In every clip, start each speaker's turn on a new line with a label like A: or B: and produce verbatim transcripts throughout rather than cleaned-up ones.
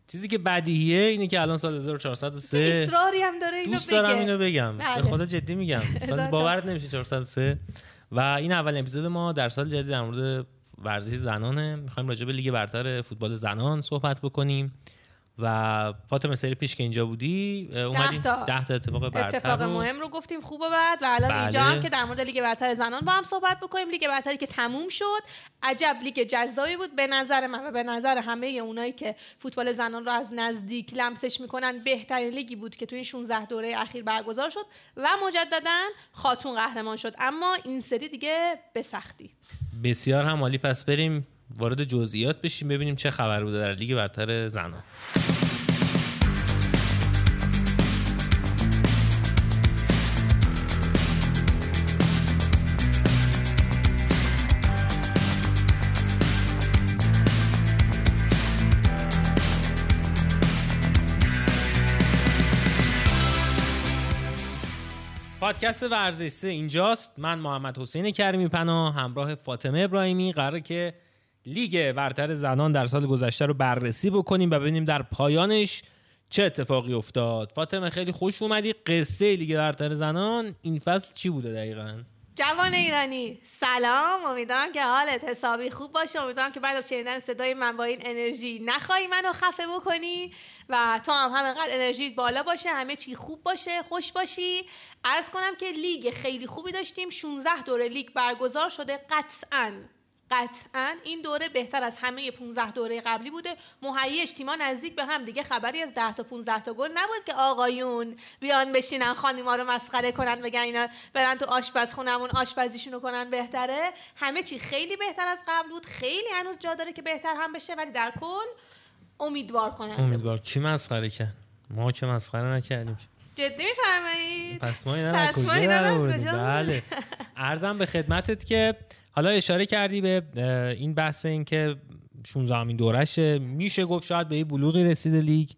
A: چیزی که بدیهیه اینه که الان سال هزار و چهارصد و سه
B: اصراری هم داره اینو
A: دوست
B: بگه.
A: دارم اینو بگم
B: بله.
A: به خدا جدی میگم سال باورت نمیشه چهارصد و سه و این اولین اپیزود ما در سال جدید در مورد ورزش زنانه. میخوایم راجع به لیگ برتر فوتبال زنان صحبت بکنیم و فاطمه سری پیش که اینجا بودی اومدیم ده تا اتفاق برتر
B: اتفاق
A: رو
B: مهم رو گفتیم خوب و بد و الان
A: بله.
B: اینجا هم که در مورد لیگ برتر زنان با هم صحبت بکنیم. لیگ برتری که تموم شد عجب لیگ جذابی بود به نظر من و به نظر همه اونایی که فوتبال زنان رو از نزدیک لمسش میکنن. بهترین لیگی بود که تو این شانزده دوره اخیر برگزار شد و مجددا خاتون قهرمان شد، اما این سری دیگه به سختی.
A: بسیار هم عالی. پس بریم وارد جزئیات بشیم ببینیم چه خبر بوده در لیگ برتر زنان. پادکست ورزش سه اینجاست. من محمد حسین کریمی پناه همراه فاطمه ابراهیمی قراره که لیگ برتر زنان در سال گذشته رو بررسی بکنیم و ببینیم در پایانش چه اتفاقی افتاد. فاطمه خیلی خوش اومدی. قصه لیگ برتر زنان این فصل چی بوده دقیقاً؟
B: جوان ایرانی سلام، امیدوارم که حالت حسابی خوب باشه. امیدوارم که بعد از شنیدن صدای من با این انرژی نخوای منو خفه بکنی و تو هم همینقدر انرژیت بالا باشه، همه چی خوب باشه، خوش باشی. عرض کنم که لیگ خیلی خوبی داشتیم. شانزده دوره لیگ برگزار شده. قطعاً قطعاً این دوره بهتر از همه پانزده دوره قبلی بوده. مهیج تیما نزدیک به هم دیگه، خبری از ده تا پانزده تا گل نبود که آقایون بیان بشینن خانیما رو مسخره کنن بگن اینا برن تو آشپزخونمون آشپزیشونو کنن بهتره. همه چی خیلی بهتر از قبل بود. خیلی هنوز جا داره که بهتر هم بشه ولی در کل امیدوار کننده.
A: امیدوار. کی مسخره کرد؟ ما که مسخره نکردیم.
B: جدی میفرمایید؟
A: پس ما اینا کجا داریم؟ بله. عرضم به خدمتت که حالا اشاره کردی به این بحث این که شانزدهمین دورشه، میشه گفت شاید به این بلوغی رسیده لیگ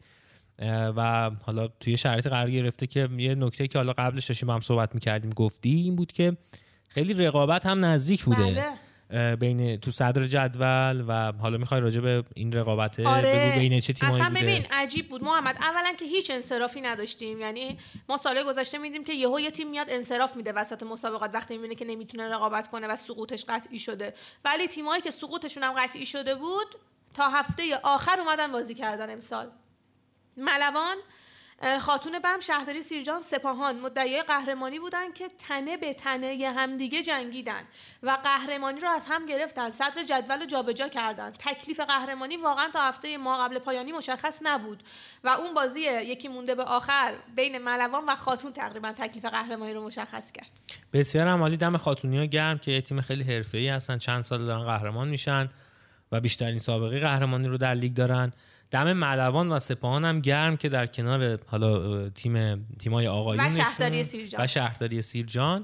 A: و حالا توی شرایط قرار گرفته که یه نکته که حالا قبلش داشتیم با هم صحبت میکردیم گفتی این بود که خیلی رقابت هم نزدیک بوده.
B: بله.
A: بین تو صدر جدول و حالا میخوای راجع به این رقابت
B: آره.
A: بگو بین چه تیمایی
B: اصلا
A: بوده؟
B: ببین عجیب بود محمد. اولا که هیچ انصرافی نداشتیم، یعنی ما سال گذشته میدیم که یهو یه تیم میاد انصراف میده وسط مسابقات وقتی میبینه که نمیتونه رقابت کنه و سقوطش قطعی شده، ولی تیمایی که سقوطشون هم قطعی شده بود تا هفته آخر اومدن بازی کردن. امسال ملوان، خاتون بم، شهرداری سیرجان، سپاهان مدعی قهرمانی بودن که تنه به تنه همدیگه جنگیدن و قهرمانی رو از هم گرفتن. صدر جدول رو جابجا کردن. تکلیف قهرمانی واقعا تا هفته ما قبل پایانی مشخص نبود و اون بازی یکی مونده به آخر بین ملوان و خاتون تقریبا تکلیف قهرمانی رو مشخص کرد.
A: بسیار عالی. دم خاتونی‌ها گرم که یه تیم خیلی حرفه‌ای هستن، چند سال دارن قهرمان میشن و بیشترین سابقه قهرمانی رو در لیگ دارن. دم ملوان و سپاهان هم گرم که در کنار حالا تیم تیمای آقایونشون
B: و شهرداری سیرجان
A: و شهرداری سیرجان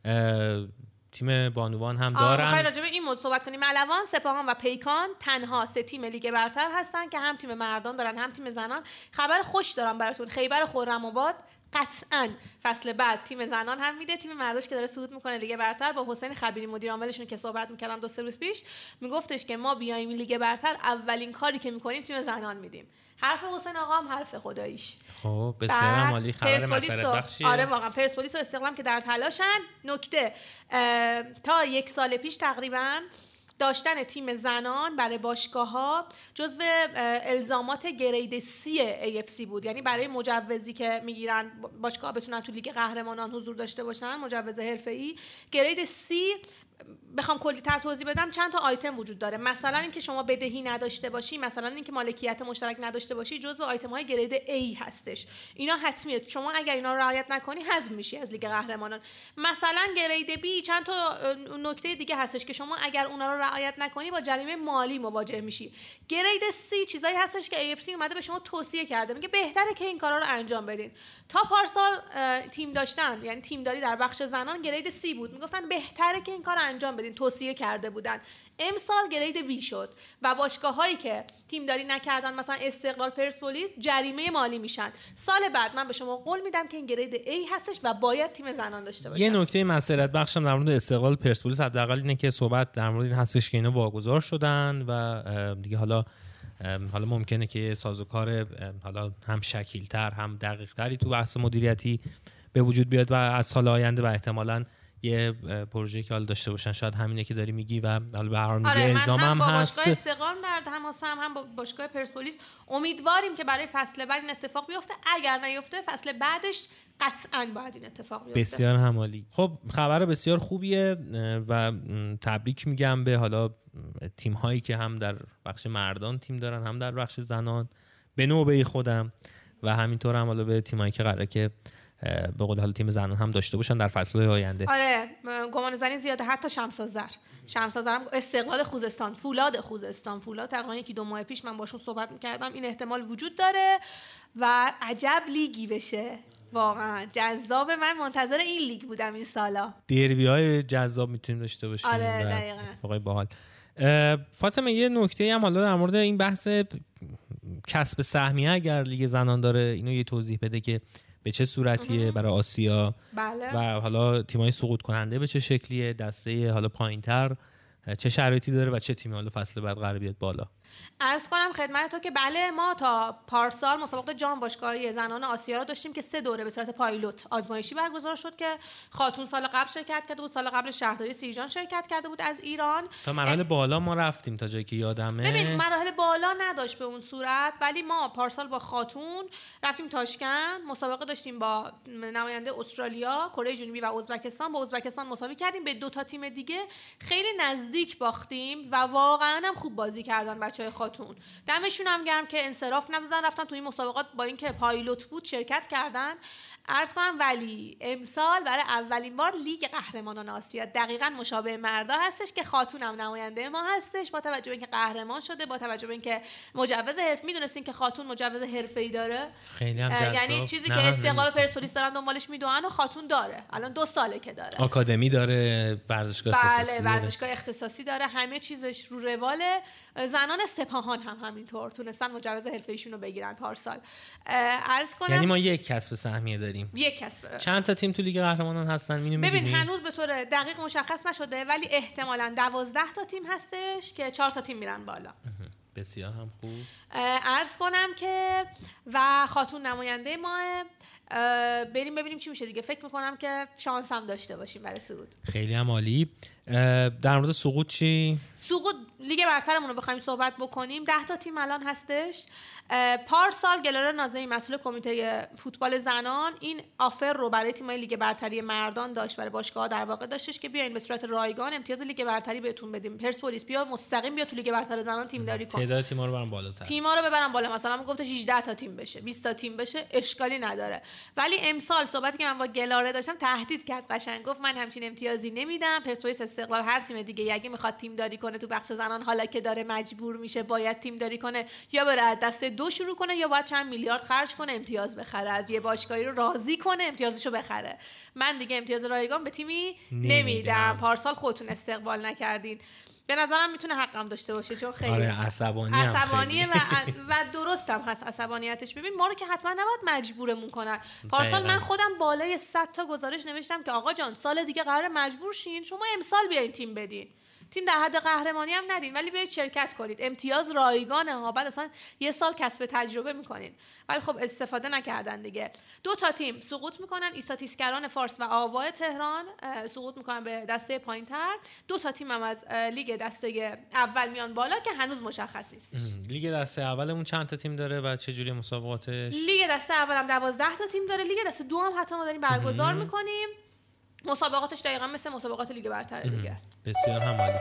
A: تیم بانوان هم دارن.
B: می‌خوای راجع به این موضوع صحبت کنیم؟ ملوان، سپاهان و پیکان تنها سه تیم لیگ برتر هستن که هم تیم مردان دارن هم تیم زنان. خبر خوش دارم براتون. خیبر خرم‌آباد قطعاً فصل بعد تیم زنان هم میده. تیم مرداش که داره صعود میکنه لیگ برتر، با حسین خبیری مدیر عاملشون که صحبت میکردم دو سه روز پیش، میگفتش که ما بیایم لیگ برتر اولین کاری که میکنیم تیم زنان میدیم. حرف حسین آقا هم حرف خداییش.
A: خب بسیار عالی. خبر مسئله بخشیه.
B: آره واقعا پرسپولیس و استقلال که در تلاشن. نکته تا یک سال پیش تقریبا داشتن تیم زنان برای باشگاه‌ها جزو الزامات گرید سی ای اف سی بود، یعنی برای مجوزی که میگیرن باشگاه‌ها بتونن تو لیگ قهرمانان حضور داشته باشن، مجوز حرفه‌ای گرید سی. بخوام کلی تر توضیح بدم چند تا آیتم وجود داره. مثلا اینکه شما بدهی نداشته باشی، مثلا اینکه مالکیت مشترک نداشته باشی، جزو آیتم‌های گرید A هستش. اینا حتمیه. شما اگر اینا رو رعایت نکنی حذف میشی از لیگ قهرمانان. مثلا گرید B چند تا نکته دیگه هستش که شما اگر اونا رو رعایت نکنی با جریمه مالی مواجه میشی. گرید C چیزایی هستش که ای اف سی اومده به شما توصیه کرده، میگه بهتره که این کارا رو انجام بدین. تا پارسال تیم داشتن، یعنی تیمداری در بخش زنان گرید C بود، میگفتن بهتره که این کارو انجام بدین، توصیه کرده بودن. امسال گرید بی شد و باشگاه‌هایی که تیمداری نکردن مثلا استقلال، پرسپولیس جریمه مالی میشن. سال بعد من به شما قول میدم که این گرید A هستش و باید تیم زنان داشته باشه.
A: یه نکته مسئلت بخشم در مورد استقلال پرسپولیس حداقل اینه که صحبت در مورد این هستش که اینا واگذار شدن و دیگه حالا حالا ممکنه که سازوکار حالا هم شکیل‌تر هم دقیق‌تری تو بحث مدیریتی به وجود بیاد و از سال آینده و احتمالاً یه پروژه که حالا داشته باشن، شاید همینه که داری میگی و حالا به هر حال میگه الزام هم هست.
B: با باشگاه استقلال در تماس هم هم با باشگاه پرسپولیس امیدواریم که برای فصل بعد این اتفاق بیفته. اگر نیفته فصل بعدش قطعاً باید این اتفاق بیفته.
A: بسیار همالی. خب خبر بسیار خوبیه و تبریک میگم به حالا تیم هایی که هم در بخش مردان تیم دارن هم در بخش زنان، به نوبه خودم و همینطور هم حالا به تیمایی که قراره که به قول حالا تیم زنان هم داشته باشن در فصل‌های آینده.
B: آره گمان زنی زیاده، حتی شمس آذر شمس آذر هم استقلال خوزستان، فولاد خوزستان، فولاد تقریبا یکی دو ماه پیش من باشون صحبت می‌کردم، این احتمال وجود داره و عجب لیگی بشه. واقعا جذاب. من منتظر این لیگ بودم این سالا.
A: دربی‌های جذاب میتونیم داشته باشیم.
B: آره دقیقاً.
A: اتفاقای باحال. فاطمه یه نکته هم حالا در مورد این بحث کسب سهمیه اگر لیگ زنان داره اینو یه توضیح بده که به چه صورتیه برای آسیا.
B: بله.
A: و حالا تیمای سقوط کننده به چه شکلیه، دسته حالا پایینتر چه شرایطی داره و چه تیمی حالا فصل بعد قرار بیاد بالا.
B: عرض کنم خدمت تو که بله ما تا پارسال مسابقه جام باشگاهی زنان آسیا را داشتیم که سه دوره به صورت پایلوت آزمایشی برگزار شد که خاتون سال قبل شرکت کرده بود، سال قبل شهرداری سیرجان شرکت کرده بود از ایران.
A: تا مراحل بالا ما رفتیم تا جایی که یادمه.
B: ببین مراحل بالا نداشت به اون صورت، ولی ما پارسال با خاتون رفتیم تاشکند، مسابقه داشتیم با نماینده استرالیا، کره جنوبی و ازبکستان. با ازبکستان مساوی کردیم، به دو تا تیم دیگه خیلی نزدیک باختیم و واقعا هم خوب بازی کردن بچهای خاتون. دمشون هم گرم که انصراف ندادن، رفتن توی این مسابقات با اینکه پایلوت بود شرکت کردن. عرض کنم ولی امسال برای اولین بار لیگ قهرمانان آسیا دقیقاً مشابه مردا هستش که خاتون هم نماینده ما هستش، با توجه به اینکه قهرمان شده، با توجه به اینکه مجوز حرفه. میدونستین که خاتون مجوز حرفه‌ای داره؟
A: خیلی هم جذاب.
B: یعنی چیزی که استقلال پرسپولیس دارن دنبالش میدونن و خاتون داره. الان دو ساله که داره.
A: آکادمی داره، ورزشگاه اختصاصی
B: بله، ورزشگاه اختصاصی داره، همه چیزش رو رواله. زنان سپاهان هم همینطور تونستن مجوز حرفه‌ایشون رو بگیرن پارسال. عرض کنم
A: یعنی ما یک کسب سهمیه داریم.
B: یک کسب.
A: چند تا تیم تو لیگ قهرمانان هستن اینو می‌دونی؟
B: ببین هنوز به طور دقیق مشخص نشده ولی احتمالاً دوازده تا تیم هستش که چهار تا تیم میرن بالا.
A: بسیار هم خوب.
B: عرض کنم که و خاتون نماینده ما، بریم ببینیم چی میشه دیگه. فکر میکنم که شانس هم داشته باشیم برای صعود.
A: خیلی هم عالی. در مورد سقوط چی؟
B: سقوط لیگ برترمون رو بخوایم صحبت بکنیم، ده تا تیم الان هستش. پارسال گلاره نازنین مسئول کمیته فوتبال زنان این آفر رو برای تیم‌های لیگ برتری مردان داشت، برای باشگاه‌ها در واقع داشتش که بیاین به صورت رایگان امتیاز لیگ برتری بهتون بدیم. پرسپولیس بیا مستقیم بیا تو لیگ برتر زنان تیم داری کن.
A: تعداد تیم‌ها رو ببرن بالاتر.
B: تیم‌ها رو ببرن بالا، مثلا من گفتم هجده تا تیم بشه، بیست تا تیم بشه، اشکالی نداره. ولی امسال صحبتی که من با گلاره داشتم تهدید کرد، قشنگ گفت من همچین امتیازی نمیدم. پرسپولیس، استقلال، هر تیم دیگه اگه میخواد تیم داری کنه تو بخش زنان، حالا که داره مجبور میشه باید تیم داری کنه، یا بره از دست دو شروع کنه یا باید چند میلیارد خرج کنه امتیاز بخره، از یه باشگاهی رو راضی کنه امتیازشو بخره. من دیگه امتیاز رایگان به تیمی نمیدم. پارسال خودتون استقبال نکردین. به نظرم میتونه حقم داشته باشه چون خیلی
A: آره عصبانی
B: عصبانیه و و درستم هست عصبانیتش. ببین ما رو که حتما نباید مجبورمون کنن. پارسال من خودم بالای صد تا گزارش نوشتم که آقا جان سال دیگه قرار مجبور شین شما امسال بیاین تیم بدین، تیم در حد قهرمانی هم ندین ولی بیاید شرکت کنید، امتیاز رایگانه ها، بعد اصلا یه سال کسب تجربه میکنین. ولی خب استفاده نکردن دیگه. دو تا تیم سقوط میکنن، ایسا تیسکران فارس و آوا تهران سقوط میکنن به دسته پایینتر. دو تا تیم هم از لیگ دسته اول میان بالا که هنوز مشخص نیستش.
A: لیگ دسته اولمون چند تا تیم داره و چه جوری مسابقاتش؟
B: لیگ دسته اول هم دوازده تا تیم داره، لیگ دسته دو هم حتی ما داریم برگزار میکنیم. مسابقاتش دقیقاً مثل مسابقات لیگ برتر دیگه.
A: بسیار هم عالی.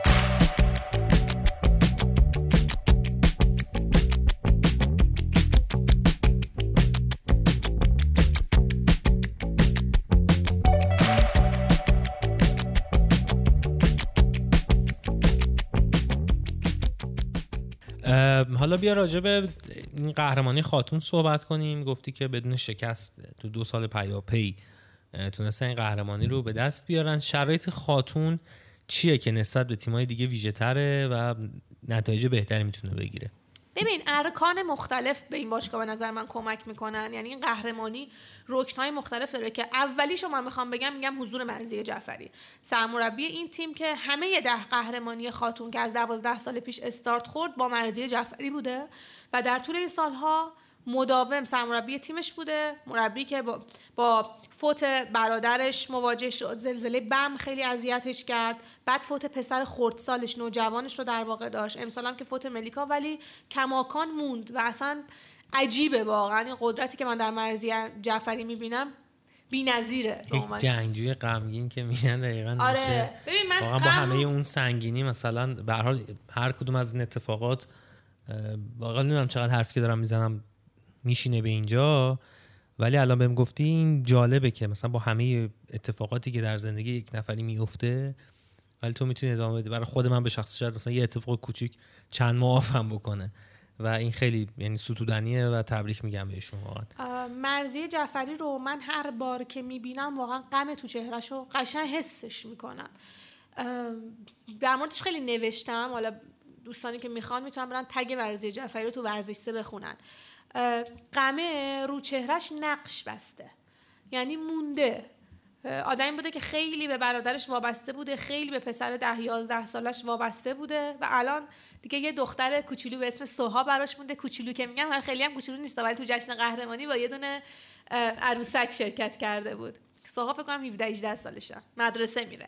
A: حالا بیا راجع به این قهرمانی خاتون صحبت کنیم. گفتی که بدون شکست تو دو سال پیاپی تونستن این قهرمانی رو به دست بیارن. شرایط خاتون چیه که نسبت به تیم‌های دیگه ویژه‌تره و نتایج بهتری میتونه بگیره؟
B: ببین ارکان مختلف به این باشگاه به نظر من کمک میکنن. یعنی این قهرمانی رکن‌های مختلف داره که اولیشو من میخوام بگم میگم حضور مرضیه جعفری، سرمربی این تیم که همه ده قهرمانی خاتون که از دوازده سال پیش استارت خورد با مرضیه جعفری بوده و در طول این سالها مداوم سرمربی تیمش بوده. مربی که با, با فوت برادرش مواجه شد، زلزله بم خیلی اذیتش کرد، بعد فوت پسر خردسالش نوجوانش رو در واقع داشت، امسال هم که فوت ملیکا، ولی کماکان موند و اصلا عجیبه واقعا این قدرتی که من در مرضیه جعفری میبینم بی‌نظیره.
A: یک جنگجوی غمگین که میگن دقیقاً
B: آره.
A: میشه.
B: ببین من
A: واقعا با همه اون سنگینی مثلا به هر حال هر کدوم از این اتفاقات واقعا نمیدونم چقدر حرفی که دارم میزنم میشینه به اینجا، ولی الان بهم گفتی این جالبه که مثلا با همه اتفاقاتی که در زندگی یک نفری میفته ولی تو میتونی ادامه بدی. برای خود من به شخص شاید مثلا یه اتفاق کوچیک چند ماه هم بکنه و این خیلی یعنی ستودنیه و تبریک میگم بهشون واقعا.
B: مرضیه جعفری رو من هر بار که میبینم واقعا غم تو چهرهشو قشنگ حسش میکنم. در موردش خیلی نوشتم، حالا دوستانی که میخوان میتونن برن تگ مرضیه جعفری رو تو ورزش سه بخونن. غمه رو چهرهش نقش بسته، یعنی مونده. آدمی بوده که خیلی به برادرش وابسته بوده، خیلی به پسر ده یازده سالش وابسته بوده و الان دیگه یه دختر کوچولو به اسم سوها براش مونده. کوچولو که میگم خیلی هم کوچولو نیست، ولی تو جشن قهرمانی با یه دونه عروسک شرکت کرده بود. سوها فکر کنم هفده هجده سالشه، مدرسه میره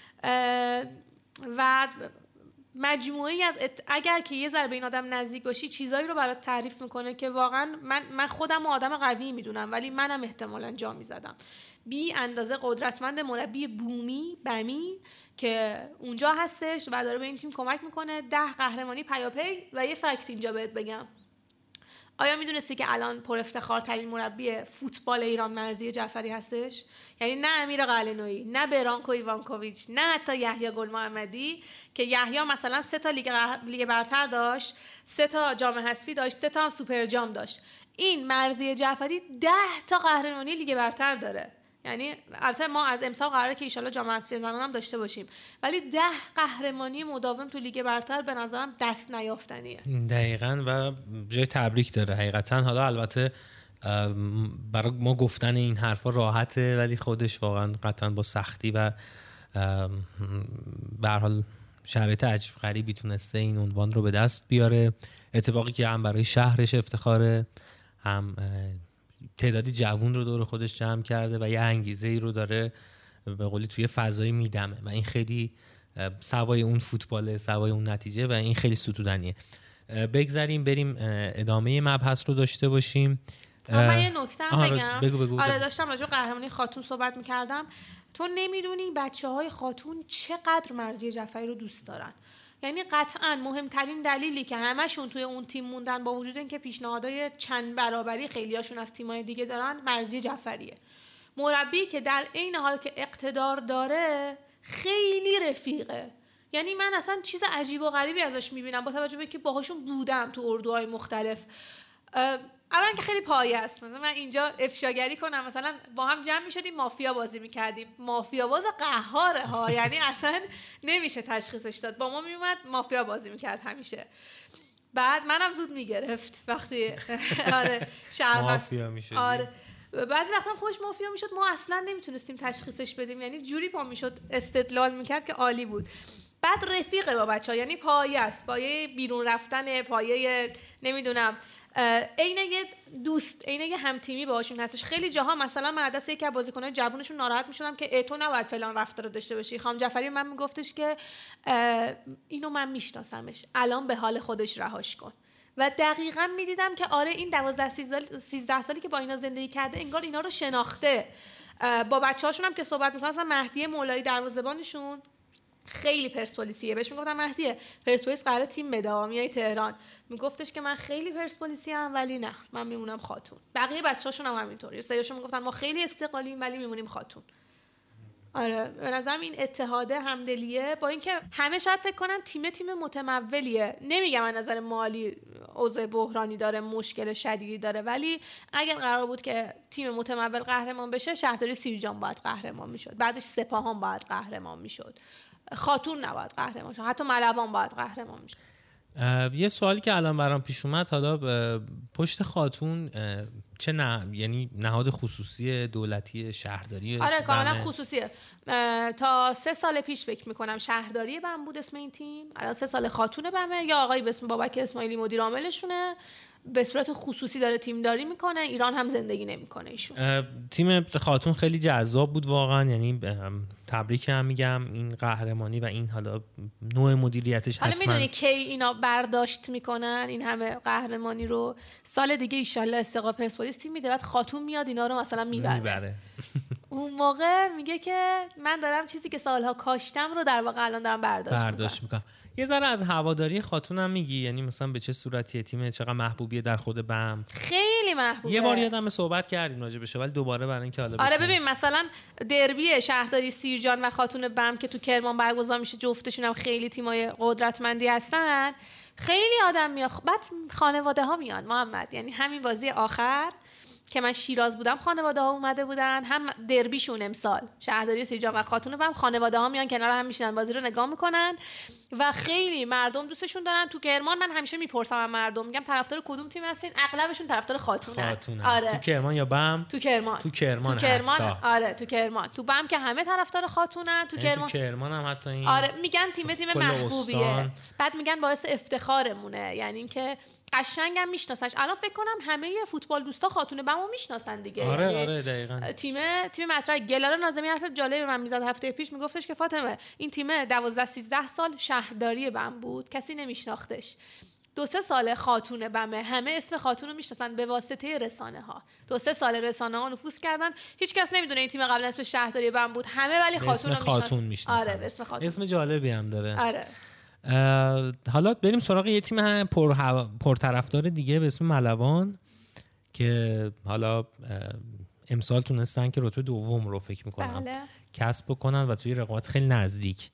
B: و مجموعی از ات... اگر که یه ذره به این آدم نزدیک باشی چیزایی رو برات تعریف میکنه که واقعا من من خودم آدم قوی میدونم ولی منم احتمالاً جا میزدم. بی اندازه قدرتمند، مربی بومی بمی که اونجا هستش و داره به این تیم کمک میکنه. ده قهرمانی پیاپی و یه فکت اینجا بهت بگم. آیا میدونستی که الان پر افتخار ترین مربی فوتبال ایران مرضیه جعفری هستش؟ یعنی نه امیر قلعه‌نویی، نه برانکو ایوانکوویچ، نه حتی یحیی گل محمدی که یحیی مثلا سه تا لیگ لیگ برتر داشت، سه تا جام حذفی داشت، سه تا هم سوپر جام داشت. این مرضیه جعفری ده تا قهرمانی لیگ برتر داره. یعنی البته ما از امسال قراره که ان شاءالله جام حذفی زنان هم داشته باشیم، ولی ده قهرمانی مداوم تو لیگ برتر به نظرم دست نیافتنیه.
A: دقیقاً و جای تبریک داره حقیقتا. حالا البته برای ما گفتن این حرفا راحته ولی خودش واقعا قطعا با سختی و به هر حال شرایط عجیب غریبی تونسته این عنوان رو به دست بیاره. اتفاقی که هم برای شهرش افتخاره، هم تعدادی جوون رو دور خودش جمع کرده و یه انگیزه ای رو داره به قولی توی فضایی میدمه و این خیلی سوای اون فوتباله، سوای اون نتیجه و این خیلی ستودنیه. بگذاریم بریم ادامه مبحث رو داشته باشیم.
B: من یه نکته بگم.
A: بگو بگو
B: آره داشتم راجع به قهرمانی خاتون صحبت می‌کردم. تو نمیدونی بچه‌های خاتون چقدر مرضیه جعفری رو دوست دارن. یعنی قطعاً مهمترین دلیلی که همشون توی اون تیم موندن با وجود اینکه پیشنهادهای چند برابری خیلیاشون از تیم‌های دیگه دارن، مرضیه جعفریه. مربی که در عین حال که اقتدار داره خیلی رفیقه. یعنی من اصلا چیز عجیب و غریبی ازش میبینم با توجه به که باهاشون بودم تو اردوهای مختلف. اولا که خیلی پایه است. مثلا من اینجا افشاگری کنم، مثلا با هم جمع میشدیم مافیا بازی میکردیم، مافیا باز قهاره ها، یعنی اصلا نمیشه تشخیصش داد. با ما میومد مافیا بازی میکرد همیشه، بعد منم زود میگرفت وقتی آره شهر
A: مافیا میشد.
B: آره بعضی وقتا خوش مافیا میشد، ما اصلا نمیتونستیم تشخیصش بدیم، یعنی جوری پا میشد استدلال میکرد که عالی بود. بعد رفیقه با بچه‌ها، یعنی پایه است، پایه بیرون رفتن، پایه نمیدونم عین یه دوست، عین یه همتیمی باهاشون هستش. خیلی جاها مثلا من عدس یکی از بازیکن‌های جوونشون ناراحت میشدم که تو نباید فلان رفتار رو داشته باشی. خانم جعفری من میگفتش که اینو من میشناسمش، الان به حال خودش رهاش کن. و دقیقاً میدیدم که آره این دوازده سیزده سالی که با اینا زندگی کرده انگار اینا رو شناخته. با بچه‌هاشون هم که صحبت می‌کنم، مثلا مهدی مولایی دروازه‌بانشون خیلی پرسپولیسیه، بهش میگفتم مهدی پرسپولیس قراره تیم بده میای تهران، میگفتش که من خیلی پرسپولیسی ام ولی نه من میمونم خاتون. بقیه بچه‌هاشون هم همینطوری، سریاشون میگفتن ما خیلی استقلالیم ولی میمونیم خاتون. آره به نظرم این اتحاده همدلیه، با اینکه همه شاید فکر کنن تیم تیم متمولیه، نمیگم از نظر مالی اوضاع بحرانی داره، مشکل شدیدی داره، ولی اگر قرار بود که تیم متمول قهرمان بشه، شهرداری سیرجان باید قهرمان میشد، بعدش سپاهان باید قهرمان میشد، خاتون نباید قهرمان شد، حتی ملوان باید قهرمان میشد.
A: یه سوالی که الان برام پیش اومد، حالا پشت خاتون چه نه یعنی نهاد خصوصی دولتی شهرداری؟
B: آره کاملا خصوصیه. تا سه سال پیش فکر میکنم شهرداری بم بود اسم این تیم، الان سه سال خاتون بمه، یا آقایی به اسم بابک اسماعیلی مدیر عاملشونه، به صورت خصوصی داره تیم داری میکنه. ایران هم زندگی نمیکنه ایشون.
A: تیم خاتون خیلی جذاب بود واقعا، یعنی تبریک هم میگم این قهرمانی و این حالا نوع مدیریتش.
B: حالا میدونی کی اینا برداشت میکنن این همه قهرمانی رو؟ سال دیگه ایشالله استقلال پرسپولیس تیم میده، بعد خاتون میاد اینا رو مثلا میبره, میبره. اون موقع میگه که من دارم چیزی که سالها کاشتم رو در واقع الان دارم برداشت,
A: برداشت میکنم. یه ذره از هواداری خاتون هم میگی، یعنی مثلا به چه صورتیه تیم، چقدر محبوبیه در خود بم؟
B: خیلی محبوبه.
A: یه بار یادم صحبت کردیم راجع بهش، ولی دوباره برای اینکه حالا
B: آره ببین مثلا دربی شهرداری سیرجان و خاتون بم که تو کرمان برگزار میشه، جفتشون هم خیلی تیمای قدرتمندی هستن، خیلی آدم میاد، بعد خانواده ها میان محمد. یعنی همین بازی آخر که من شیراز بودم خانواده ها اومده بودن، هم دربیشون امسال شهرداری سیرجان و خاتون بم، خانواده ها میان کنار هم میشینن بازی رو نگاه میکنن و خیلی مردم دوستشون دارن. تو کرمان من همیشه میپرسم از مردم، میگم طرفدار کدوم تیم هستین؟ اغلبشون طرفدار خاتونن.
A: خاتونن.
B: آره.
A: تو کرمان یا بم؟
B: تو کرمان.
A: تو کرمان.
B: تو کرمان. آره تو کرمان. تو بم که همه طرفدار خاتونن. تو کرمان.
A: تو کرمان هم حتی این.
B: آره میگن تیم تیم محبوبیه. بعد میگن باعث افتخارمونه، یعنی اینکه قشنگم میشناسنش. الان فکر کنم همه فوتبال دوستا خاتون بمو میشناسن دیگه.
A: آره
B: یعنی
A: آره دقیقاً.
B: تیم تیم مطرح گلال ناظمی حرف جالبی من میزد هفته پیش، میگفتش که فاطمه این تیم دوازده سیزده سال شهرداری بم بود، کسی نمیشناختش. دو سه سال خاتون بمه، همه اسم خاتون رو میشناسن به واسطه رسانه ها. دو سه سال رسانه ها نفوذ کردن، هیچ کس نمیدونه این تیم قبلا اسم شهرداری بم بود، همه ولی خاتون رو
A: خاتون
B: میشناسن. آره اسم خاتون.
A: اسم جالبی هم داره.
B: آره.
A: حالا بریم سراغ یه تیم هم پر پرطرفدار دیگه به اسم ملوان که حالا امسال تونستن که رتبه دوم رو فکر میکنم
B: بله.
A: کسب بکنن و توی رقابت خیلی نزدیک.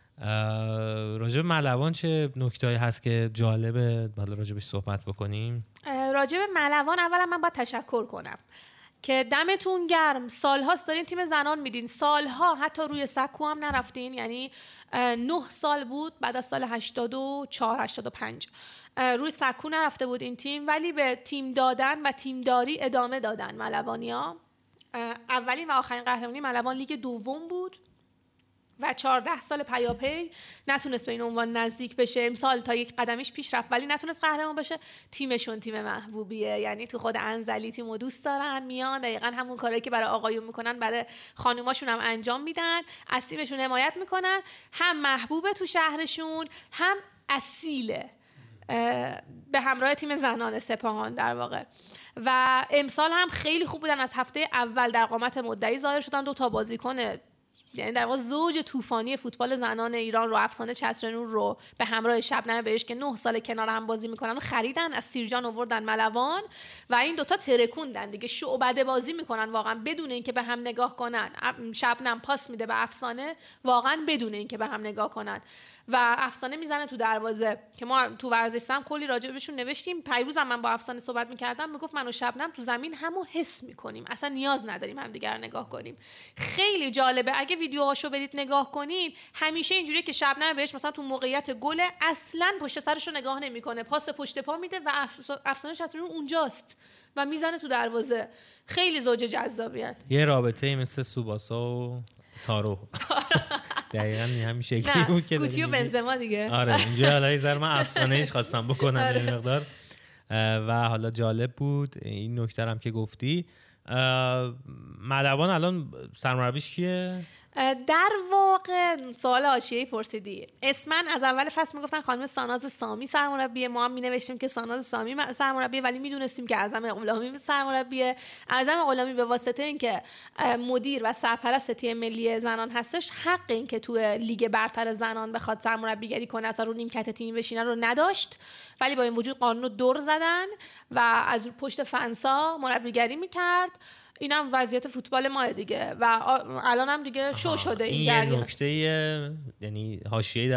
A: راجب ملوان چه نکته‌ای هست که جالبه حالا راجبش صحبت بکنیم؟
B: راجب ملوان اولا من باید تشکر کنم که دمتون گرم، سالهاست دارین تیم زنان میدین، سالها حتی روی سکو هم نرفتین. یعنی نه سال بود بعد از سال هشتاد و چهار هشتاد و پنج روی سکو نرفته بود این تیم، ولی به تیم دادن و تیمداری ادامه دادن ملوانیا. اولین و آخرین قهرمانی ملوان لیگ دوم بود و چهارده سال پیاپی نتونست به این عنوان نزدیک بشه. امسال تا یک قدمیش پیش رفت ولی نتونست قهرمان بشه. تیمشون تیم محبوبیه، یعنی تو خود انزلی تیمو دوست دارن، میان دقیقاً همون کاری که برای آقایون میکنن برای خانوماشون هم انجام میدن، از تیمشون حمایت میکنن. هم محبوبه تو شهرشون، هم اصیله به همراه تیم زنان سپاهان در واقع. و امسال هم خیلی خوب بودن، از هفته اول در قامت مدعی ظاهر شدن. دو تا بازیکن یعنی در واقع زوج طوفانی فوتبال زنان ایران رو، افسانه چترنور رو به همراه شبنم بهش که نه سال کنار هم بازی میکنن و خریدن، از سیرجان آوردن ملوان و این دوتا ترکوندن دیگه، شعبده بازی میکنن واقعا بدون اینکه به هم نگاه کنن. شبنم پاس میده به افسانه واقعا بدون اینکه به هم نگاه کنن و افسانه میزنه تو دروازه که ما تو ورزشسم کلی راجع بهشون نوشتیم. پیروزم من با افسانه صحبت میکردم، میگفت من و شبنم تو زمین همو حس میکنیم، اصلا نیاز نداریم همدیگه رو نگاه کنیم. خیلی جالبه اگه ویدیوهاشو برید نگاه کنین، همیشه اینجوریه که شبنم بهش مثلا تو موقعیت گل اصلا پشت سرشو نگاه نمیکنه، پاس پشت پا میده و افسانه شطرنج اونجاست و میزنه تو دروازه. خیلی زوج جذابیه.
A: یه رابطه مثل سوباسا و تارو دقیقاً همین شکلی بود که
B: گوتی و بنزما دیگه.
A: آره اینجا حالا یه ذره من افسانه‌ایش خواستم بکنم یه مقدار و حالا جالب بود این نکته هم که گفتی. ملوان الان سرمربیش کیه؟
B: در واقع سوال حاشیه‌ای پرسیدی. اسمن از اول فصل میگفتن خانم ساناز سامی سرمربیه، ما هم مینوشتیم که ساناز سامی سرمربیه، ولی میدونستیم که اعظم غلامی سرمربیه. اعظم غلامی به واسطه اینکه مدیر و سرپرست تیم ملی زنان هستش، حق این که تو لیگ برتر زنان بخواد سرمربیگری کنه اصلا رو نیمکت تیم بشینه رو نداشت، ولی با این وجود قانون رو دور زدن و از پشت فنسا مربیگری میکرد. اینم وضعیت فوتبال ما دیگه و الان هم دیگه شو شده این جریان.
A: این نکته یعنی حاشیه‌ای در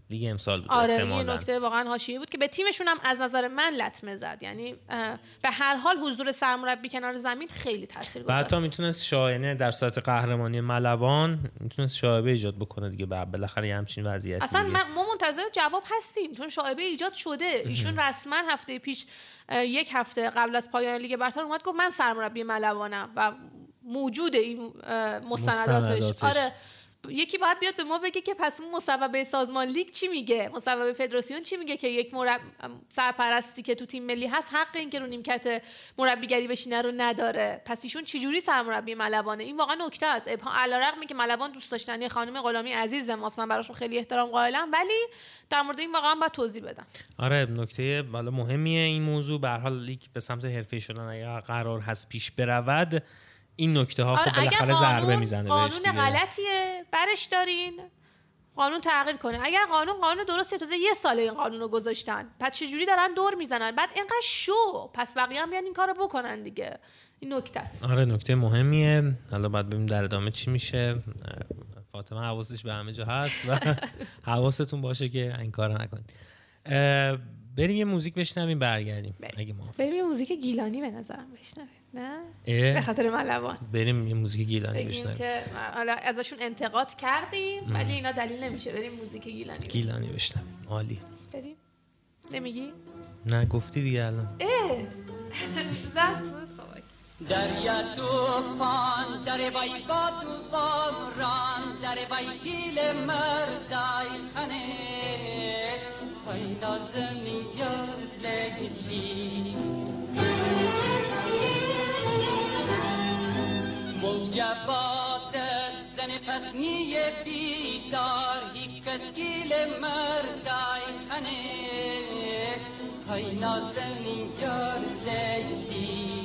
A: لیگ امسال بود.
B: آره این نکته واقعا حاشیه بود که به تیمشون هم از نظر من لطمه زد. یعنی به هر حال حضور سرمربی کنار زمین خیلی تاثیرگذاره.
A: بعد تا میتونست شاینه در ساعت قهرمانی ملوان میتونست شایبه ایجاد بکنه دیگه، بالاخره یه همچین وضعیتی.
B: اصلا ما منتظر جواب هستیم چون شایبه ایجاد شده. ایشون رسما هفته پیش یک هفته قبل از پایان لیگ برتر اومد گفت من سرمربی ملوانم و موجود این مستنداتش. مستنداتش. آره یکی باید بیاد به ما بگه که پس مصوبه سازمان لیگ چی میگه، مصوبه فدراسیون چی میگه که یک مرب... سرپرستی که تو تیم ملی هست حق این که رو نیمکت مربیگری بشینه رو نداره. پس ایشون چجوری سرمربی ملوانه؟ این واقعا نکته است. علیرغم که ملوان دوست داشتنی خانم غلامی عزیز ماست، من براشون خیلی احترام قائلم، ولی در مورد این واقعا باید توضیح بدم.
A: آره نکته بالا مهمیه این موضوع. به هر حال لیگ به سمت حرفه‌ای شدن اگر قرار هست پیش برود، این نکته ها خب بالاخره ضربه میزنه بهش.
B: قانون غلطیه برش دارین، قانون تغییر کنه. اگر قانون قانون درسته، تازه یه ساله این قانون رو گذاشتن، پس چجوری دارن دور میزنن؟ بعد اینقدر شو، پس بقیه هم بیان این کارو بکنن دیگه. این نکته است.
A: آره نکته مهمیه. حالا بعد ببینیم در ادامه چی میشه. فاطمه حواسش به همه جا هست و حواستون باشه که این کارو نکنید. بریم یه موزیک بشنویم برگردیم. اگه موافق.
B: بریم یه موزیک گیلانی به نظرم بشنویم. نه به خاطر ملوان
A: بریم یه موزیک گیلانی بشنویم
B: که حالا ازشون انتقاد کردیم ولی اینا دلیل نمیشه بریم موزیک گیلانی
A: گیلانی بشنویم. عالی.
B: بریم. نمیگی؟
A: نه گفتی دیگه الان.
B: اه زرد بود.
C: دریا توفان در وای با توفان ران در وای گیل مردای خنه وای نازنی یار لیلی موجبات زن پسنی بیدار هیک از گیل مردای خنه وای نازنی یار لیلی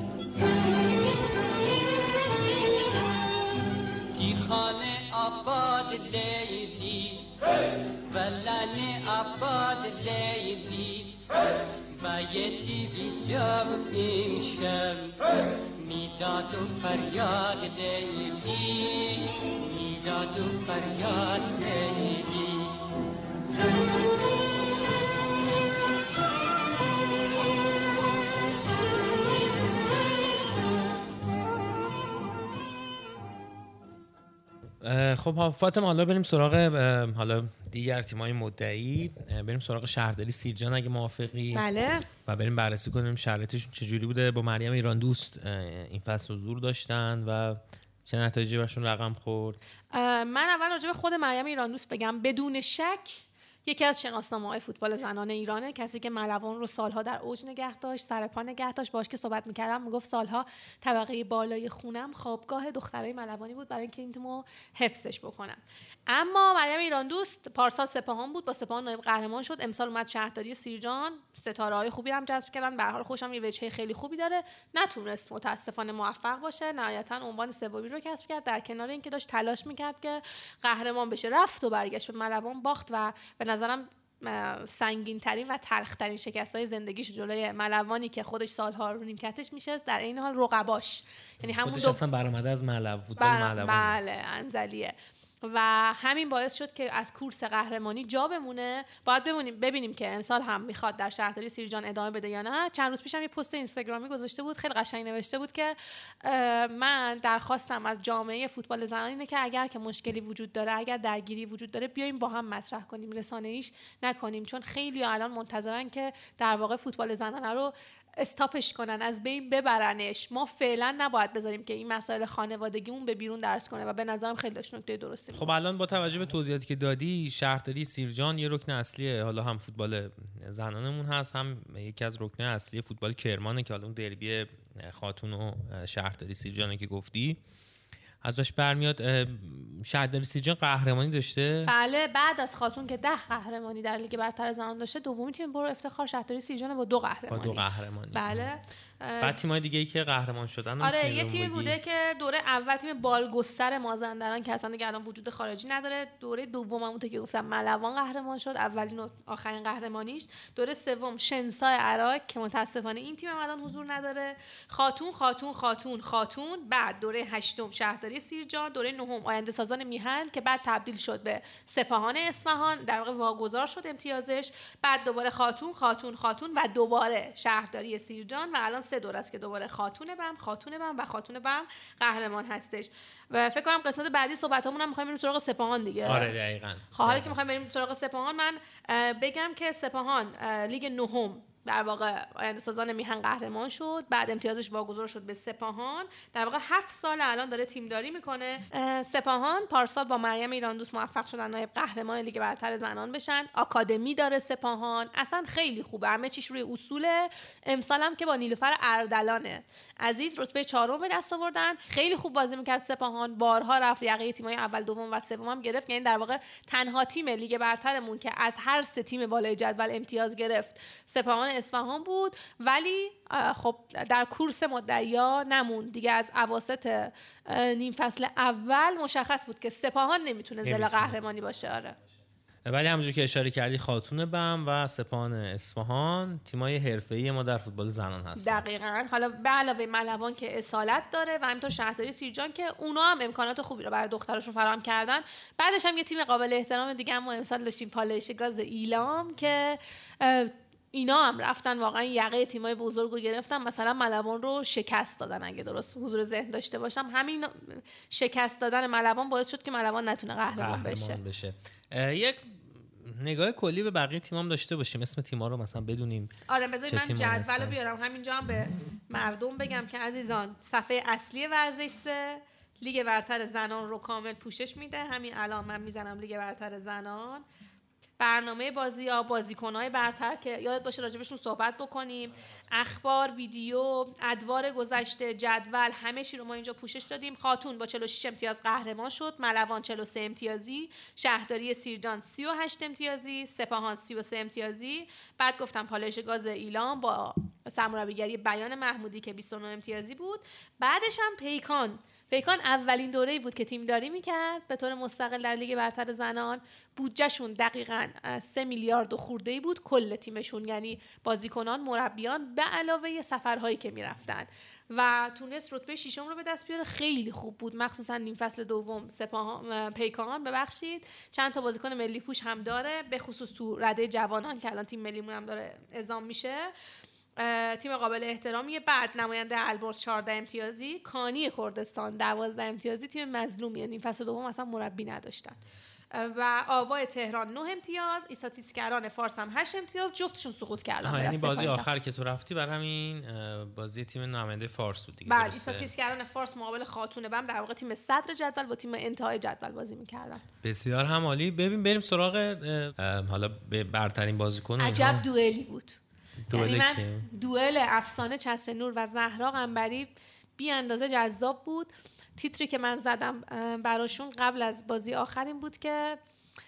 C: خانه آباد لیلی ولن آباد لیلی بایتی بی جاب این شب میداد و فریاد لیلی میداد و فریاد لیلی
A: خب فاطمه حالا بریم سراغ حالا دیگر تیم‌های مدعی، بریم سراغ شهرداری سیرجان اگه موافقی.
B: بله.
A: و بریم بررسی کنیم شرایطشون چجوری بوده. با مریم ایران دوست این فصل حضور داشتن و چه نتایجی براشون رقم خورد.
B: من اول راجع به خود مریم ایران دوست بگم. بدون شک یکی از شناسنامه‌های فوتبال زنان ایرانه، کسی که ملوان رو سالها در اوج نگه داشت، سر پا نگه داشت. باهاش که صحبت می‌کردم میگفت سالها طبقه بالای خونم خوابگاه دخترای ملوانی بود برای اینکه این تیمو حفظش بکنم. اما مریم ایران دوست پارسال سپاهان بود، با سپاهان نایب قهرمان شد. امسال اومد شهرداری سیرجان، ستاره‌های خوبی هم جذب کردن. به هر حال خوشم یه وجهه خیلی خوبی داره. نتونست متاسفانه موفق باشه، نهایتاً عنوان سومی رو کسب کرد، در کنار اینکه داشت تلاش می‌کرد که قهرمان بشه. رفت و برگشت به ملوان باخت و به نظرم سنگین ترین و تلخ ترین شکست های زندگیش جلوی ملوانی که خودش سالها رو نیمکتش میشه، در این حال رقباش، یعنی همون
A: خودش
B: دو...
A: اصلا برآمده از ملو فوتبال
B: بر...
A: ملوان.
B: بله انزلیه و همین باعث شد که از کورس قهرمانی جا بمونه. باید ببینیم ببینیم که امسال هم میخواد در شهرداری سیرجان ادامه بده یا نه. چند روز پیشم یه پست اینستاگرامی گذاشته بود، خیلی قشنگ نوشته بود که من درخواستم از جامعه فوتبال زنان اینه که اگر که مشکلی وجود داره، اگر درگیری وجود داره، بیایم با هم مطرح کنیم، رسانه‌ایش نکنیم، چون خیلی الان منتظرن که در واقع فوتبال زنان رو استاپش کنن، از بین ببرنش. ما فعلا نباید بذاریم که این مسائل خانوادگیمون به بیرون درس کنه و به نظرم خیلی داشت نکته درستی.
A: خب الان با توجه به توضیحاتی که دادی، شهرداری سیرجان یه رکن اصلیه، حالا هم فوتبال زنانمون هست، هم یکی از رکن‌های اصلی فوتبال کرمانه که حالا اون دربی خاتون و شهرداری سیرجانه که گفتی ازش برمیاد. شهرداری سیرجان قهرمانی داشته؟
B: بله، بعد از خاتون که ده قهرمانی در لیگ برتر زنان داشته، دومی تیم برو افتخار شهرداری سیرجان با دو قهرمانی.
A: با دو قهرمانی.
B: بله.
A: بعد تیم‌های دیگه‌ای که قهرمان شدن
B: آره یه تیمی بوده که دوره اول تیم بالگستر مازندران که اصلا دیگه الان وجود خارجی نداره، دوره دوم همون که گفتم ملوان قهرمان شد، اولین و آخرین قهرمانیش، دوره سوم شنسای عراق که متاسفانه این تیم الان حضور نداره، خاتون خاتون خاتون خاتون، بعد دوره هشتم شهرداری سیرجان، دوره نهم آینده سازان میهن که بعد تبدیل شد به سپاهان اصفهان، در واقع واگذار شد امتیازش، بعد دوباره خاتون خاتون خاتون و دوباره شهرداری سیرجان و الان سه دوره است که دوباره خاتون بم خاتون بم و خاتون بم قهرمان هستش. و فکر کنم قسمت بعدی صحبتامون هم می‌خوایم بریم سراغ سپاهان دیگه.
A: آره دقیقاً.
B: حالا که می‌خوایم بریم سراغ سپاهان، من بگم که سپاهان لیگ نهم در واقع آینده سازان میهن قهرمان شد، بعد امتیازش واگذار شد به سپاهان، در واقع هفت سال الان داره تیمداری میکنه. سپاهان پارسال با مریم ایراندوست موفق شدن نایب قهرمان لیگ برتر زنان بشن، آکادمی داره سپاهان، اصلا خیلی خوبه، همه چیش روی اصوله. امسال هم که با نیلوفر اردلانه عزیز رتبه چهارم به دست آوردن، خیلی خوب بازی میکرد سپاهان، بارها رفت یقه تیم‌های اول دوم و سوم هم گرفت، یعنی در واقع تنها تیم لیگ برترمون که از هر سه تیم بالای جدول امتیاز گرفت سپاهان اصفهان بود. ولی خب در کورس مدعیا نمون دیگه، از اواسط نیم فصل اول مشخص بود که سپاهان نمیتونه زل قهرمانی باشه. آره
A: ولی همونجوری که اشاره کردی خاتون بم و سپاهان اصفهان تیمای حرفه‌ای ما در فوتبال زنان هستن.
B: دقیقاً. حالا به علاوه ملوان که اصالت داره و همینطور شهرداری سیرجان که اونا هم امکانات خوبی رو برای دختراشون فراهم کردن. بعدش هم یه تیم قابل احترام دیگه هم ما امسال داشتیم، پالایش گاز ایلام، که اینا هم رفتن واقعا یقه تیمای بزرگ رو گرفتن، مثلا ملوان رو شکست دادن اگه درست حضور ذهن داشته باشم. همین شکست دادن ملوان باعث شد که ملوان نتونه قهرمان بشه.
A: بشه. یک نگاه کلی به بقیه تیمام داشته باشیم، اسم تیم‌ها رو مثلا بدونیم.
B: آره بذارید من جدول رو بیارم همینجا هم به مردم بگم که عزیزان صفحه اصلی ورزش سه لیگ برتر زنان رو کامل پوشش میده. همین الان من میزنم لیگ برتر زنان، برنامه بازی ها، بازیکن‌های برتر که یادت باشه راجبشون صحبت بکنیم، اخبار، ویدیو، ادوار گذشته، جدول، همه چی رو ما اینجا پوشش دادیم. خاتون با چهل و شش امتیاز قهرمان شد، ملوان چهل و سه امتیازی، شهرداری سیرجان سی و هشت امتیازی، سپاهان سی و سه امتیازی، بعد گفتم پالایش گاز ایلام با سرمربیگری بیان محمودی که بیست و نه امتیازی بود. بعدش هم پیکان پیکان اولین دوره‌ای بود که تیمداری میکرد به طور مستقل در لیگ برتر زنان. بودجهشون دقیقاً سه میلیارد و خورده‌ای بود کل تیمشون، یعنی بازیکنان، مربیان به علاوه سفرهایی که میرفتن، و تونست رتبه ششم رو به دست بیاره. خیلی خوب بود، مخصوصا نیم فصل دوم. سپاهان پیکان ببخشید چند تا بازیکن ملی پوش هم داره، به خصوص تو رده جوانان که الان تیم ملیمون هم داره اعزام میشه. تیم قابل احترامیه. بعد نماینده البرز چهارده امتیازی، کانی کردستان دوازده امتیازی، تیم مظلومیه، نیم فصل دوم اصلا مربی نداشتن. و آوای تهران نه امتیاز، ایساتیسکران فارس هم هشت امتیاز، جفتشون سقوط کردن.
A: یعنی بازی آخر که تو رفتی بر همین بازی تیم نماینده فارس بود دیگه.
B: بعد ایساتیسکران فارس مقابل خاتون بم در واقع تیم صدر جدول با تیم انتهای جدول بازی می‌کردن.
A: بسیار هم عالی. ببین بریم سراغ حالا به برترین بازیکن.
B: عجب دوئلی بود.
A: یعنی
B: من دوئل افسانه چتر نور و زهرا قنبری بی اندازه جذاب بود. تیتری که من زدم براشون قبل از بازی آخر این بود که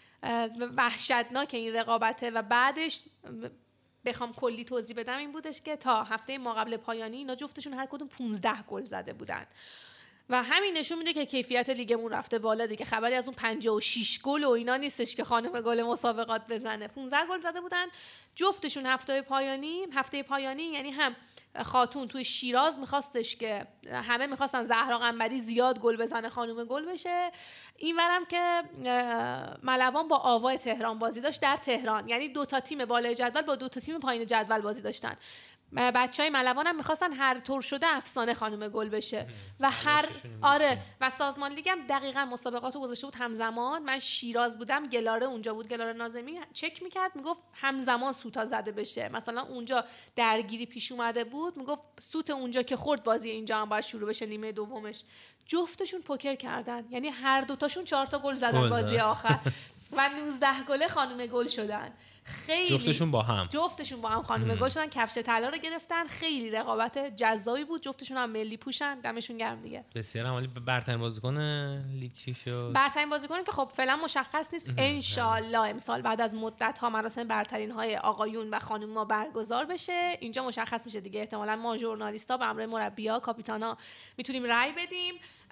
B: وحشتناک این رقابته، و بعدش بخوام کلی توضیح بدم این بودش که تا هفته ما قبل پایانی اینا جفتشون هر کدوم پانزده گل زده بودن و همین نشون میده که کیفیت لیگمون رفته بالا دیگه. خبری از اون پنجاه و شش گل و اینا نیستش که خانم گل مسابقات بزنه. پانزده گل زده بودن جفتشون هفته پایانی. هفته پایانی یعنی هم خاتون توی شیراز میخواستش که همه میخواستن زهرا قنبری زیاد گل بزنه، خانم گل بشه. اینورم که ملوان با آوای تهران بازی داشت در تهران، یعنی دو تا تیم بالای جدول با دو تا تیم پایین جدول بازی داشتن. بچهای ملوان هم میخواستن هر طور شده افسانه خانم گل بشه و هر آره و سازمان لیگ هم دقیقاً مسابقاتو گذاشته بود همزمان. من شیراز بودم، گلاره اونجا بود، گلاره ناظمی چک میکرد میگفت همزمان سوتا زده بشه. مثلا اونجا درگیری پیش اومده بود میگفت سوت اونجا که خورد بازی اینجا هم باید شروع بشه نیمه دومش. جفتشون پوکر کردن، یعنی هر دوتاشون چهار تا گل زدن بازی آخر و نوزده گله خانم گل شدن. خیلی
A: جفتشون با هم
B: جفتشون با هم خانم گل شدن، کفش طلا رو گرفتن. خیلی رقابت جذابی بود. جفتشون هم ملی پوشن، دمشون گرم دیگه.
A: بسیار عالی. برترین بازیکن لیگ چی شد؟
B: برترین بازیکن که خب فعلا مشخص نیست. ان شاء الله امسال بعد از مدت ها مراسم برترین های آقایون و خانوما برگزار بشه، اینجا مشخص میشه دیگه. احتمالاً ما ژورنالیستا به همراه مربی‌ها، کاپیتانا میتونیم رأی بدیم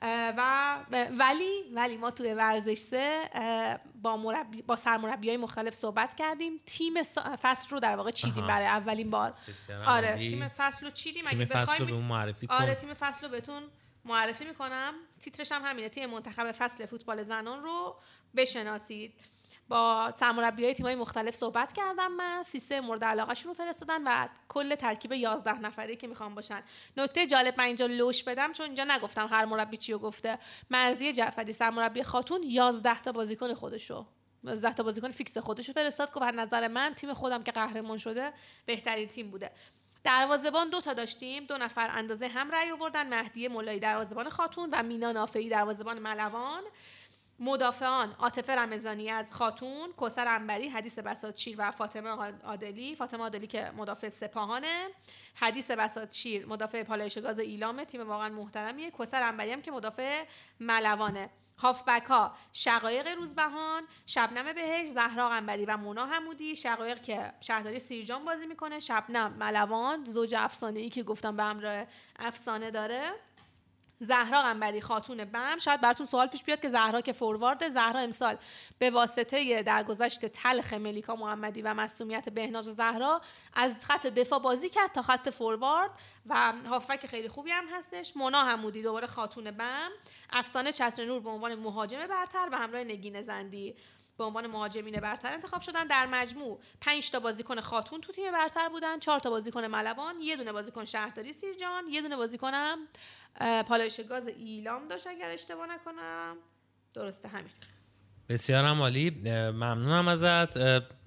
B: و ولی ولی ما توی ورزش سه با مربی با سرمربیای مختلف صحبت کردیم. تیم فصل رو در واقع چیدیم آها. برای اولین بار. آره عالی. تیم فصل رو چیدیم.
A: تیم فصل رو به اون معرفی کن.
B: آره تیم فصل رو بهتون معرفی میکنم. تیترش هم همینه، تیم منتخب فصل فوتبال زنان رو بشناسید. با سرمربیای تیم‌های مختلف صحبت کردم من، سیستم مورد علاقه‌شون رو فرستادن و کل ترکیب یازده نفره که میخوام باشن. نکته جالب من اینجا لوش بدم چون اینجا نگفتم هر مربی چی رو گفته. مرضیه جعفری سرمربی خاتون یازده تا بازیکن خودشو یازده تا بازیکن فیکس خودشو فرستاد. گفت از نظر من تیم خودم که قهرمان شده بهترین تیم بوده. دروازه‌بان دو تا داشتیم، دو نفر اندازه هم رأی آوردن. مهدی مولایی دروازه‌بان خاتون و مینا نافعی دروازه‌بان ملوان. مدافعان عاطفه رمضانی از خاتون، کوثر عنبری، حدیث بساطشیر و فاطمه عادلی. فاطمه عادلی که مدافع سپاهانه، حدیث بساطشیر مدافع پالایش گاز ایلام، تیم واقعا محترمیه. کوثر عنبری هم که مدافع ملوانه. هافبک ها شقایق روزبهان، شبنم بهشت، زهرا عنبری و مونا حمودی. شقایق که شهرداری سیرجان بازی میکنه، شبنم ملوان زوج افسانه‌ای که گفتم به همراه افسانه داره. زهرا عنبری خاتون بم. شاید براتون سوال پیش بیاد که زهرا که فوروارد، زهرا امسال به واسطه درگذشت تلخ ملیکا محمدی و مصونیت بهناز و زهرا از خط دفاع بازی کرد تا خط فوروارد و هافک خیلی خوبی هم هستش. مونا حمودی دوباره خاتون بم. افسانه چتر نور به عنوان مهاجم برتر و همراه نگین زندی به عنوان مهاجمین برتر انتخاب شدن. در مجموع پنج تا بازیکن خاتون تو تیم برتر بودن، چهار تا بازیکن ملوان، یه دونه بازیکن شهرداری سیرجان، یه دونه بازیکنم پالایش گاز ایلام داشت اگر اشتباه نکنم. درسته همین.
A: بسیار عالی. ممنونم ازت.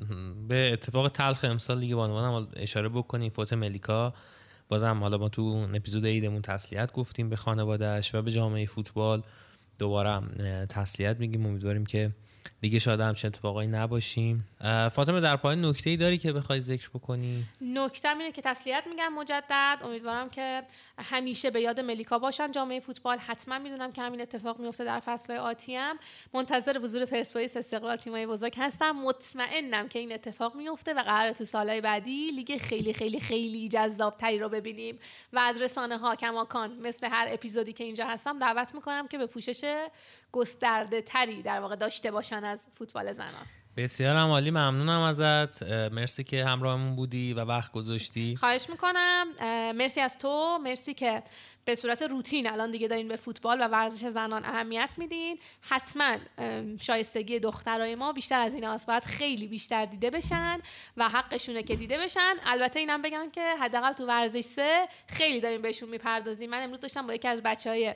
A: به اتفاق تلخ امسال لیگ بانوان هم اشاره بکنیم، فوت ملیکا. بازم حالا ما تو اپیزود عیدمون تسلیت گفتیم به خانواده‌اش و به جامعه فوتبال. دوباره تسلیت میگیم، امیدواریم که دیگه شاید همچین اتفاقایی نباشیم. فاطمه در پایان نکته‌ای داری که بخوای ذکر بکنی؟
B: نکته‌م اینه که تسلیت میگم مجدد. امیدوارم که همیشه به یاد ملیکا باشن جامعه فوتبال. حتما میدونم که همین اتفاق میفته در فصل‌های آتی هم. منتظر حضور پرسپولیس استقلال تیم‌های بزرگ هستم. مطمئنم که این اتفاق میفته و قراره تو سال‌های بعدی لیگ خیلی خیلی خیلی جذاب‌تری رو ببینیم و از رسانه‌ها کماکان مثل هر اپیزودی که اینجا هستم دعوت میکنم که به پوشش گسترده تری در واقع داشته باشن از فوتبال زنان.
A: بسیار عالی. ممنونم ازت. مرسی که همراهمون بودی و وقت گذاشتی.
B: خواهش میکنم. مرسی از تو. مرسی که به صورت روتین الان دیگه دارین به فوتبال و ورزش زنان اهمیت میدین. حتما شایستگی دخترای ما بیشتر از این هاست، باید خیلی بیشتر دیده بشن و حقشونه که دیده بشن. البته اینم بگم که حداقل تو ورزش سه خیلی داریم بهشون میپردازیم. من امروز داشتم با یکی از بچهای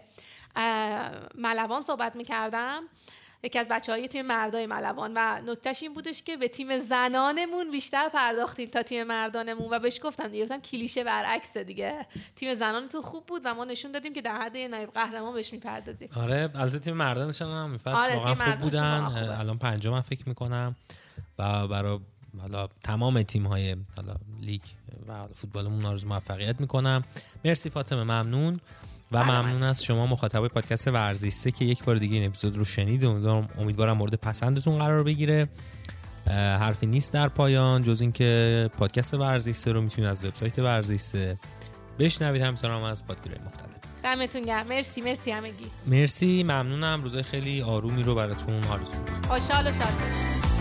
B: ملوان صحبت میکردم، یکی از بچه‌های تیم مردای ملوان، و نکتهش این بودش که به تیم زنانمون بیشتر پرداختیم تا تیم مردانمون و بهش گفتم دیگه گفتم کلیشه برعکسه دیگه، تیم زنانتون خوب بود و ما نشون دادیم که در حد نایب قهرمان بهش میپردازیم.
A: آره البته تیم مردانشون هم میفصل آره واقعا خوب بودن. الان پنجم فکر میکنم و برای حالا تمام تیم‌های حالا لیگ و فوتبالمون آرزوی موفقیت میکنم. مرسی فاطمه، ممنون. و ممنون از شما مخاطبای پادکست ورزش سه که یک بار دیگه این اپیزود رو شنید. امیدوارم مورد پسندتون قرار بگیره. حرفی نیست در پایان جز این که پادکست ورزش سه رو میتونید از وبسایت ورزش سه بشنوید، همینطور هم از پادگیرهای مختلف.
B: دمتون گرم. مرسی مرسی همگی.
A: مرسی، ممنونم. روزای خیلی آرومی رو براتون آرزو می‌کنم.
B: خوشحال و شاد باشید.